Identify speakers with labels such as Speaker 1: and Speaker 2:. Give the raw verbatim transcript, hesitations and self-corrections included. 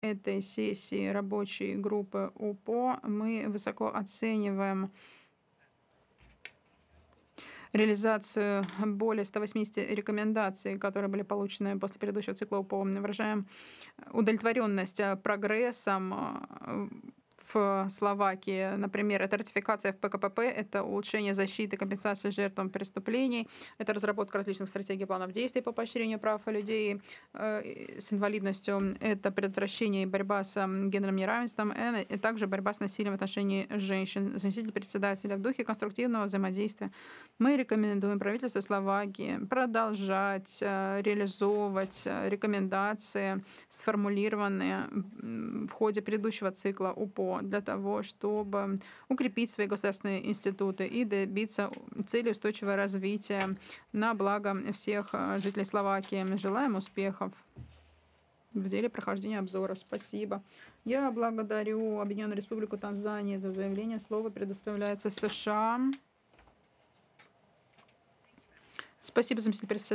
Speaker 1: этой сессии рабочей группы УПО мы высоко оцениваем реализацию более ста восьмидесяти рекомендаций, которые были получены после предыдущего цикла УПО. Мы выражаем удовлетворенность э, прогрессом э, в Словакии. Например, это ратификация в ПКПП, это улучшение защиты и компенсации жертвам преступлений, это разработка различных стратегий и планов действий по поощрению прав людей э, с инвалидностью, это предотвращение и борьба с м, гендерным неравенством, э, и также борьба с насилием в отношении женщин. Заместитель председателя в духе конструктивного взаимодействия мы рекомендуем правительству Словакии продолжать э, реализовывать э, рекомендации, сформулированные м, в ходе предыдущего цикла УПО, для того, чтобы укрепить свои государственные институты и добиться цели устойчивого развития на благо всех э, жителей Словакии. Желаем успехов в деле прохождения обзора. Спасибо. Я благодарю Объединенную Республику Танзания за заявление. Слово предоставляется США. Спасибо, заместитель председателя.